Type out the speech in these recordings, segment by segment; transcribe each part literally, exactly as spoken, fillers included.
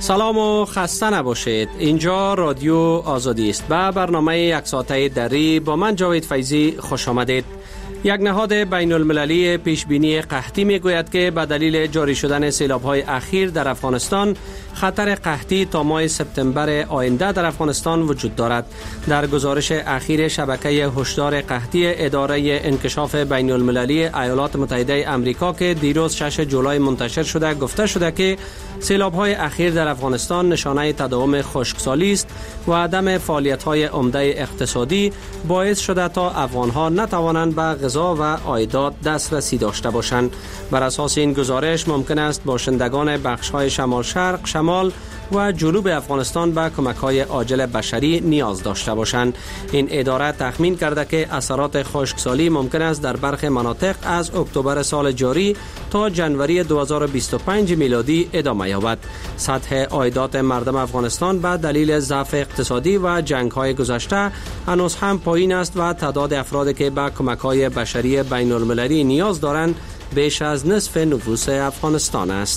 سلام و خسته نباشید. اینجا رادیو آزادی است و برنامه یک ساعته دری با من جاوید فیضی خوش آمدید. یک نهاد بین المللی پیشبینی قحطی می گوید که به دلیل جاری شدن سیلاب‌های اخیر در افغانستان خطر قحطی تا ماه سپتامبر آینده در افغانستان وجود دارد. در گزارش اخیر شبکه هشدار قحطی اداره انکشاف بین المللی ایالات متحده آمریکا که دیروز شش جولای منتشر شده گفته شده که سیلاب‌های اخیر در افغانستان نشانه تداوم خشکسالی است و عدم فعالیت‌های عمده اقتصادی باعث شده تا افغان‌ها نتوانند به غذا و عایدات دسترسی داشته باشند. بر اساس این گزارش ممکن است باشندگان بخش‌های شمال شرق، شمال و جنوب افغانستان به کمک‌های عاجل بشری نیاز داشته باشند. این اداره تخمین کرده که اثرات خشکسالی ممکن است در برخی مناطق از اکتبر سال جاری تا جنوری دو هزار و بیست و پنج میلادی ادامه یابد. سطح عایدات مردم افغانستان به دلیل ضعف اقتصادی و جنگ‌های گذشته هنوز هم پایین است و تعداد افرادی که به کمک‌های بشری بین المللی نیاز دارند بیش از نصف نفوس افغانستان است.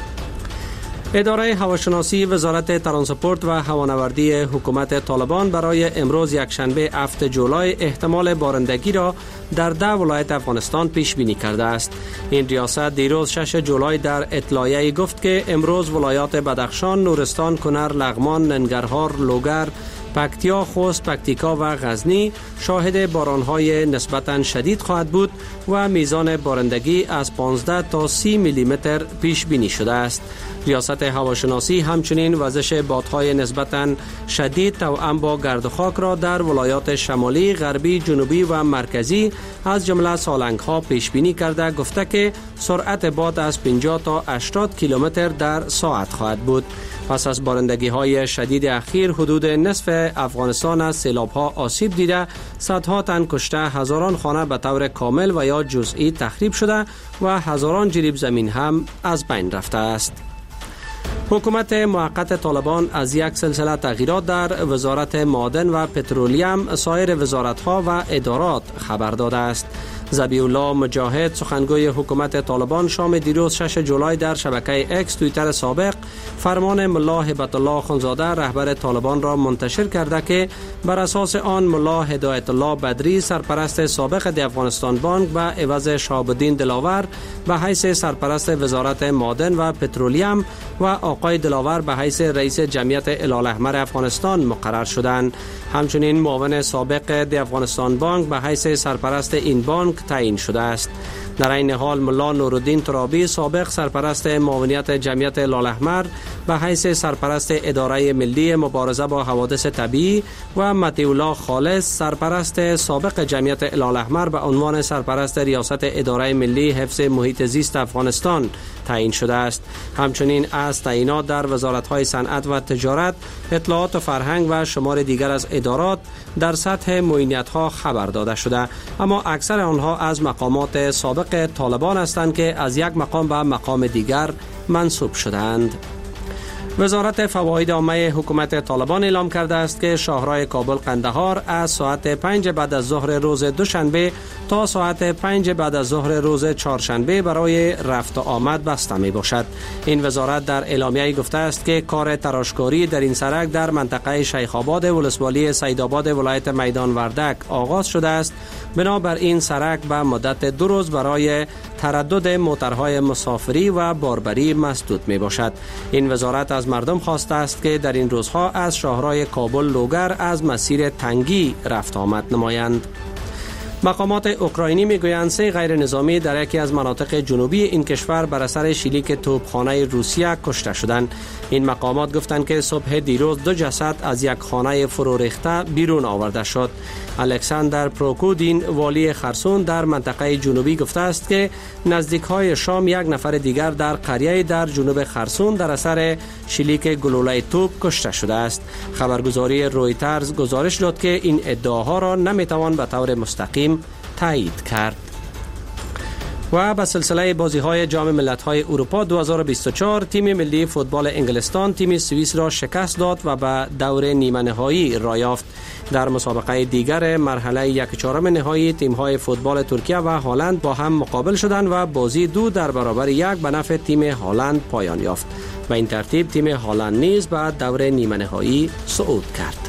اداره هواشناسی وزارت ترانسپورت و هوانوردی حکومت طالبان برای امروز یکشنبه هفتم جولای احتمال بارندگی را در ده ولایت افغانستان پیش بینی کرده است. این ریاست دیروز شش جولای در اطلاعیه گفت که امروز ولایات بدخشان، نورستان، کنر، لغمان، ننگرهار، لوگر، پکتیا، خوست، پکتیکا و غزنی شاهد باران‌های نسبتاً شدید خواهد بود و میزان بارندگی از پانزده تا سی میلی متر پیش بینی شده است. ریاست هواشناسی همچنین وزش بادهای نسبتاً شدید توأم با گرد و خاک را در ولایات شمالی، غربی، جنوبی و مرکزی از جمله سالنگ‌ها پیش بینی کرده گفته که سرعت باد از پنجاه تا هشتاد کیلومتر در ساعت خواهد بود. پس از بارندگی‌های شدید اخیر حدود نصف افغانستان از سیلاب‌ها آسیب دیده، صدها تن کشته، هزاران خانه به طور کامل و یا جزئی تخریب شده و هزاران جریب زمین هم از بین رفته است. حکومت موقت طالبان از یک سلسله تغییرات در وزارت معادن و پترولیم سایر وزارت‌ها و ادارات خبر داده است. ذبیح الله مجاهد سخنگوی حکومت طالبان شام دیروز شش جولای در شبکه اکس توییتر سابق فرمان ملا هبت الله اخوندزاده رهبر طالبان را منتشر کرده که بر اساس آن ملا هدایت الله بدری سرپرست سابق دی افغانستان بانک به عوض شهاب الدین دلاور به حیث سرپرست وزارت معادن و پترولیم و آقای دلاور به حیث رئیس جمعیت هلال احمر افغانستان مقرر شدند. همچنین معاون سابق دی افغانستان بانک به حیث سرپرست این بانک تعیین شده است. در این حال ملا نورالدین ترابی سابق سرپرست معاونیت جمعیت هلال احمر به حیث سرپرست اداره ملی مبارزه با حوادث طبیعی و مطیع الله خالص سرپرست سابق جمعیت هلال احمر به عنوان سرپرست ریاست اداره ملی حفظ محیط زیست افغانستان تعیین شده است. همچنین از تعیینات در وزارت‌های صنعت و تجارت، اطلاعات و فرهنگ و شمار دیگر از ادارات در سطح معینیت‌ها خبر داده شده، اما اکثر آنها از مقامات سابق طالبان هستند که از یک مقام به مقام دیگر منصوب شدند. وزارت فواید عامه حکومت طالبان اعلام کرده است که شاهراه کابل قندهار از ساعت پنج بعد از ظهر روز دوشنبه تا ساعت پنج بعد از ظهر روز چهارشنبه برای رفت و آمد بسته می باشد. این وزارت در اعلامیه گفته است که کار تراشکاری در این سرک در منطقه شیخ آباد ولسوالی سیدآباد ولایت میدان وردک آغاز شده است. بنابر این سرک به مدت دو روز برای تردد موترهای مسافری و باربری مسدود می باشد. این وزارت از مردم خواسته است که در این روزها از شاهراه کابل لوگر از مسیر تنگی رفت آمد نمایند. مقامات اوکراینی میگویند سه غیر نظامی در یکی از مناطق جنوبی این کشور بر اثر شلیک توپخانه روسیه کشته شدند. این مقامات گفتند که صبح دیروز دو جسد از یک خانه فرو ریخته بیرون آورده شد. الکساندر پروکودین والی خرسون در منطقه جنوبی گفته است که نزدیک های شام یک نفر دیگر در قریه در جنوب خرسون در اثر شلیک گلوله توپ کشته شده است. خبرگزاری رویترز گزارش داد که این ادعاها را نمیتوان به طور مستقیم تایید کرد. و به سلسله بازی‌های جام ملت‌های اروپا دو هزار و بیست و چهار تیم ملی فوتبال انگلستان تیم سوئیس را شکست داد و به دور نیمه نهایی راه یافت. در مسابقه دیگر مرحله یک چهارم نهایی تیم‌های فوتبال ترکیه و هلند با هم مقابل شدند و بازی دو در برابر یک به نفع تیم هلند پایان یافت. و این ترتیب تیم هالند نیز به دور نیمه نهایی صعود کرد.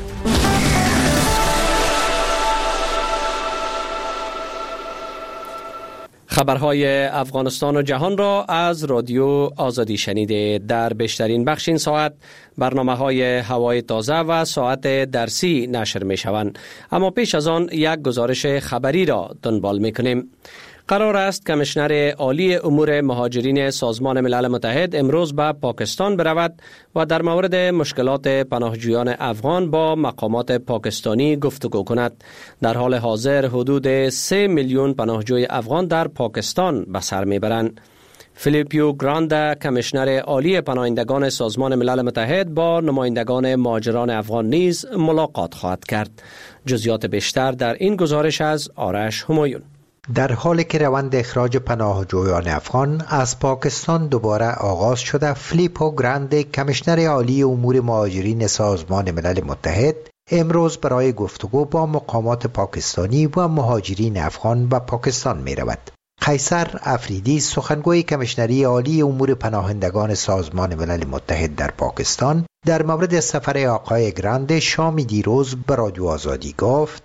خبرهای افغانستان و جهان را از رادیو آزادی شنیده. در بیشترین بخش این ساعت برنامه‌های هوای تازه و ساعت درسی نشر می شوند، اما پیش از آن یک گزارش خبری را دنبال می کنیم. قرار است کمیشنر عالی امور مهاجرین سازمان ملل متحد امروز به پاکستان برود و در مورد مشکلات پناهجویان افغان با مقامات پاکستانی گفتگو کند. در حال حاضر حدود سه میلیون پناهجوی افغان در پاکستان به سر میبرند. فیلیپیو گراند، کمیشنر عالی پناهندگان سازمان ملل متحد، با نمایندگان مهاجران افغان نیز ملاقات خواهد کرد. جزئیات بیشتر در این گزارش از آرش همایون. در حالی که روند اخراج پناهجویان افغان از پاکستان دوباره آغاز شده، فیلیپو گراند، کمیشنر عالی امور مهاجرین سازمان ملل متحد، امروز برای گفتگو با مقامات پاکستانی و مهاجرین افغان به پاکستان می رود. قیصر افریدی، سخنگوی کمیشنری عالی امور پناهندگان سازمان ملل متحد در پاکستان، در مورد سفر آقای گراند شام دیروز به رادیو آزادی گفت: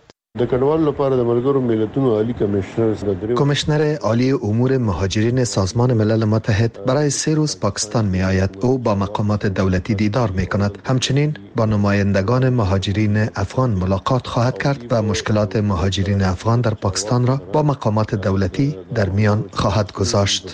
کمیشنر عالی امور مهاجرین سازمان ملل متحد برای سه روز پاکستان می آید. او با مقامات دولتی دیدار می کند. همچنین با نمایندگان مهاجرین افغان ملاقات خواهد کرد و مشکلات مهاجرین افغان در پاکستان را با مقامات دولتی در میان خواهد گذاشت.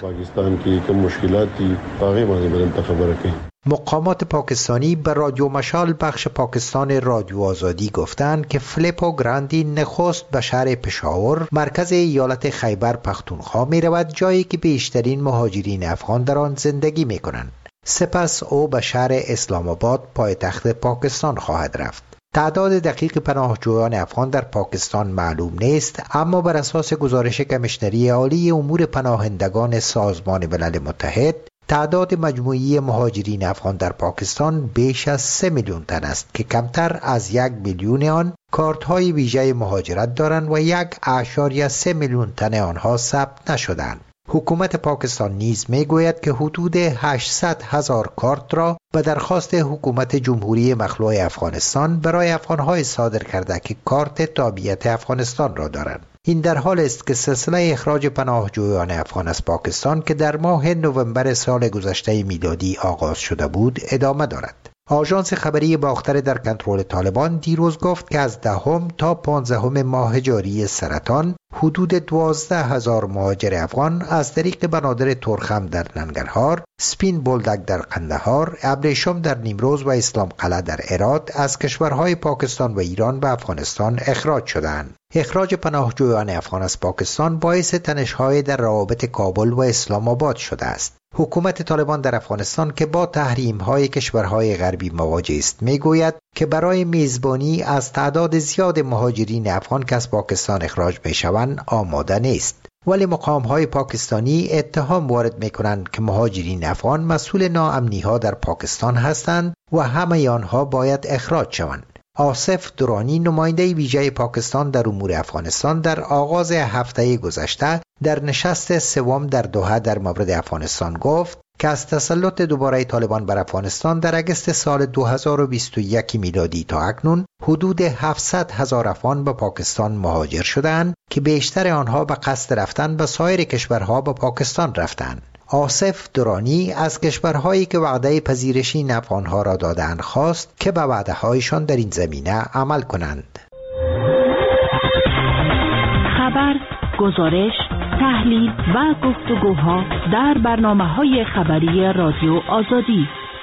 مقامات پاکستانی به رادیو مشال بخش پاکستان رادیو آزادی گفتند که فیلیپو گراندی نخست به شهر پشاور، مرکز ایالت خیبر پختونخوا می رود، جایی که بیشترین مهاجرین افغان در آن زندگی می کنند. سپس او به شهر اسلام آباد، پایتخت پاکستان، خواهد رفت. تعداد دقیق پناهجویان افغان در پاکستان معلوم نیست، اما بر اساس گزارش کمیشنری عالی امور پناهندگان سازمان ملل متحد، تعداد مجموعی مهاجرین افغان در پاکستان بیش از سه میلیون تن است که کمتر از یک میلیون آن کارت های ویژه مهاجرت دارند و یک اعشاریه سه میلیون تن آنها ثبت نشدند. حکومت پاکستان نیز می گوید که حدود هشتصد هزار کارت را به درخواست حکومت جمهوری مخلوع افغانستان برای افغانهای صادر کرده که کارت تابعیت افغانستان را دارند. این در حال است که سلسله اخراج پناهجویان افغان از پاکستان که در ماه نوامبر سال گذشته میلادی آغاز شده بود ادامه دارد. آژانس خبری باختر در کنترل طالبان دیروز گفت که از دهم تا پانزدهم ماه جاری سرطان حدود دوازده هزار مهاجر افغان از طریق بنادر ترخم در ننگرهار، سپین بولدک در قندهار، ابریشم در نیمروز و اسلام قلعه در هرات از کشورهای پاکستان و ایران به افغانستان اخراج شدند. اخراج پناهجویان افغان از پاکستان باعث تنش‌های در روابط کابل و اسلام آباد شده است. حکومت طالبان در افغانستان که با تحریم‌های کشورهای غربی مواجه است میگوید که برای میزبانی از تعداد زیاد مهاجرین افغان که از پاکستان اخراج میشوند آماده نیست. ولی مقام‌های پاکستانی اتهام وارد می‌کنند که مهاجرین افغان مسئول ناامنی‌ها در پاکستان هستند و همه آنها باید اخراج شوند. آصف درانی، نماینده ویژه پاکستان در امور افغانستان، در آغاز هفته گذشته در نشست سوم در دوحه در مورد افغانستان گفت که از تسلط دوباره طالبان بر افغانستان در اگست سال دو هزار و بیست و یک میلادی تا اکنون حدود هفتصد هزار افغان به پاکستان مهاجر شدند که بیشتر آنها به قصد رفتن به سایر کشورها به پاکستان رفتند. آصف درانی از کشورهایی که وعده پذیرش این افغانها را دادند خواست که به وعده هایشان در این زمینه عمل کنند. خبر، گزارش، تحلیل و گفتگوها در برنامه‌های خبری رادیو آزادی.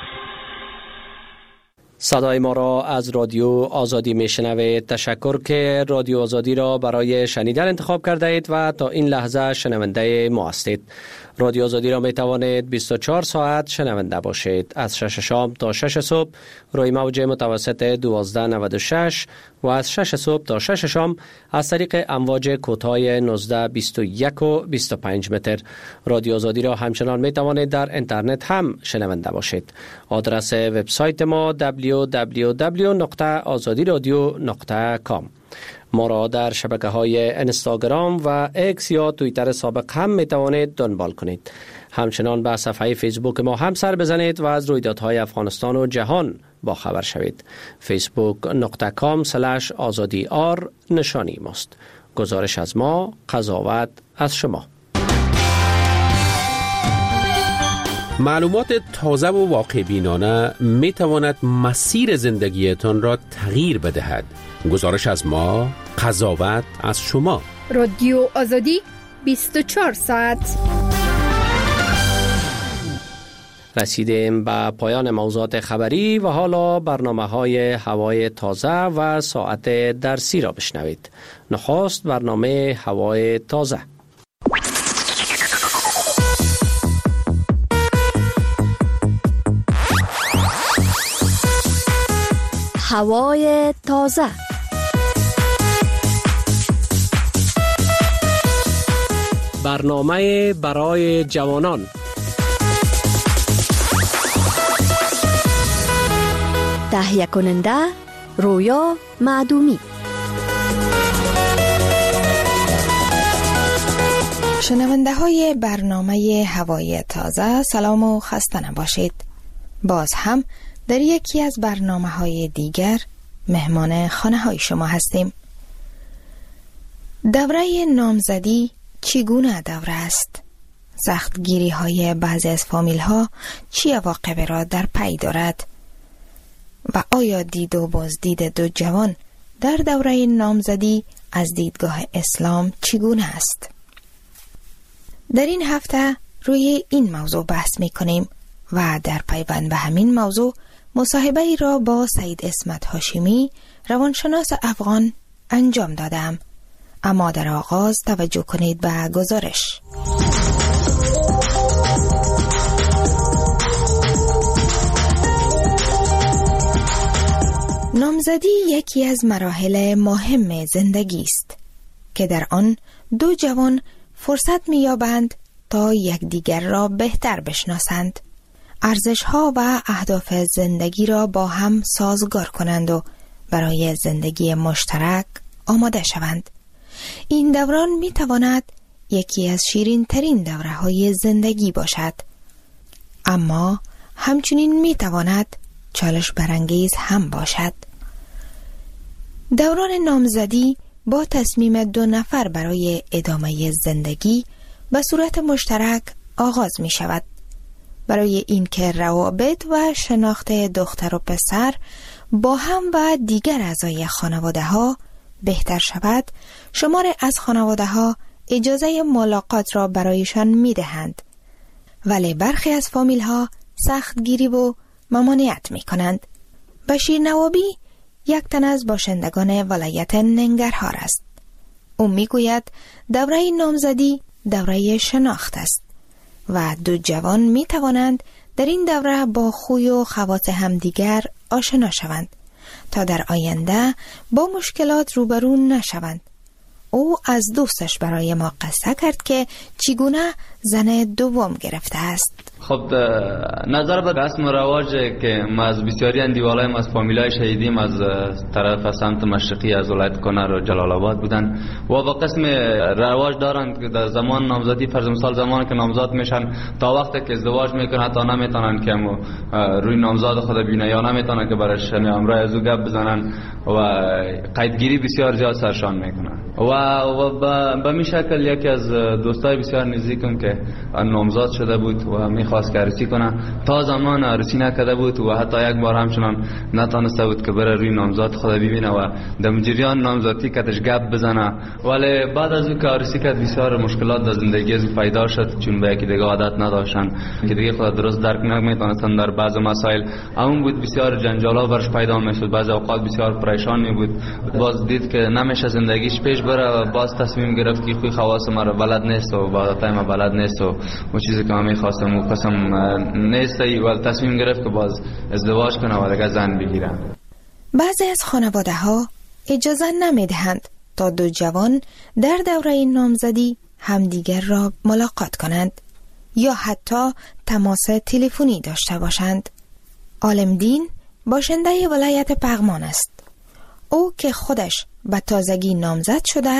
صدای ما را از رادیو آزادی میشنوید. تشکر که رادیو آزادی را برای شنیدن انتخاب کرده اید و تا این لحظه شنونده ما هستید. رادیو آزادی را می توانید بیست و چهار ساعت شنونده باشید. از شش شام تا شش صبح روی موج متوسط دوازده نود و شش و از شش صبح تا شش شام از طریق امواج کوتاه نوزده بیست و یک و بیست و پنج متر. رادیو آزادی را همچنان می توانید در اینترنت هم شنونده باشید. آدرس وبسایت ما دبلیو دبلیو دبلیو دات آزادی رادیو دات کام. ما را در شبکه های اینستاگرام و اکس یا توییتر سابق هم می توانید دنبال کنید. همچنان به صفحه فیسبوک ما هم سر بزنید و از رویدادهای افغانستان و جهان با خبر شوید. فیسبوک نقطه کام سلش آزادی آر نشانی ماست. گزارش از ما، قضاوت از شما. معلومات تازه و واقع بینانه می تواند مسیر زندگیتان را تغییر بدهد. گزارش از ما، قضاوت از شما. رادیو آزادی بیست و چهار ساعت. رسیدیم به پایان موضوعات خبری و حالا برنامه های هوای تازه و ساعت درسی را بشنوید. نخست برنامه هوای تازه. هوای تازه. برنامه برای جوانان. تهیه کننده رویا معدومی. شنونده های برنامه هوای تازه، سلام و خسته نباشید. باز هم در یکی از برنامه های دیگر مهمان خانه های شما هستیم. دوره نامزدی چگونه دوره است؟ سختگیری های بعضی از فامیل ها چی عواقب را در پی دارد؟ و آیا دید و بازدید دو جوان در دوره نامزدی از دیدگاه اسلام چگونه است؟ در این هفته روی این موضوع بحث می کنیم و در پیوند به همین موضوع مصاحبه ای را با سید اسمت هاشمی، روانشناس افغان انجام دادم. اما در آغاز توجه کنید به گزارش. نامزدی یکی از مراحل مهم زندگی است که در آن دو جوان فرصت می‌یابند تا یکدیگر را بهتر بشناسند، ارزش‌ها و اهداف زندگی را با هم سازگار کنند و برای زندگی مشترک آماده شوند. این دوران می‌تواند یکی از شیرین‌ترین دوره‌های زندگی باشد، اما همچنین می‌تواند چالش برانگیز هم باشد. دوران نامزدی با تصمیم دو نفر برای ادامه زندگی به صورت مشترک آغاز می شود. برای اینکه روابط و شناخت دختر و پسر با هم و دیگر اعضای خانواده ها بهتر شود، شمار از خانواده ها اجازه ملاقات را برایشان می دهند، ولی برخی از فامیل ها سختگیری و ممانعت می کنند. بشیر نوابی یک تن از باشندگان ولایت ننگرهار است. او می گوید دوره نامزدی دوره شناخت است و دو جوان می توانند در این دوره با خوی و خواص همدیگر آشنا شوند تا در آینده با مشکلات روبرو نشوند. او از دوستش برای ما قصه کرد که چگونه زن دوم گرفته است. خب نظر به رسم و رواج که ما از بسیاری اندیوالای از فامیلای شهیدیم از طرف سمت مشرقی از ولایت کنر و جلال آباد بودن و با قسم رواج دارند که در زمان نامزدی، فرض مثال زمانی که نامزاد میشن تا وقتی که ازدواج میکنن تا نمیتونن که روی نامزاد خود ببینن یا نمیتونن که برش امرای از او گپ بزنن و قیدگیری بسیار زیاد سرشان میکنن و و به می شکل یکی از دوستای بسیار نزدیکم که نامزاد شده بود و میخواست که عروسی کنه، تا زمان عروسی نکرده بود و حتی یک بار همچنان نتونسته بود که بره روی نامزاد خود ببینه و در جریان نامزادی کتش گپ بزنه. ولی بعد از اون که عروسی کرد بسیار مشکلات در زندگی از پیدا شد، چون به یکی دیگه عادت نداشتن که دیگه خود درست درک نمیتونستن در بعض مسائل. اون بود بسیار جنجالا برش پیدا میشد، بعضی اوقات بسیار پریشان می بود. باز دید که نمیشه زندگیش پیش بره، باز تصمیم گرفت که خوی خواص ما رو بلد نیست و عادتای ما بلد نیست و اون چیزی که من میخواستم و قسم نیست و تصمیم گرفت که باز ازدواج کنه و دیگه زن بگیره. بعضی از خانواده ها اجازه نمیدهند تا دو جوان در دوره نامزدی همدیگر را ملاقات کنند یا حتی تماس تلفنی داشته باشند. عالمدین باشنده ولایت پغمان است. او که خودش به تازگی نامزد شده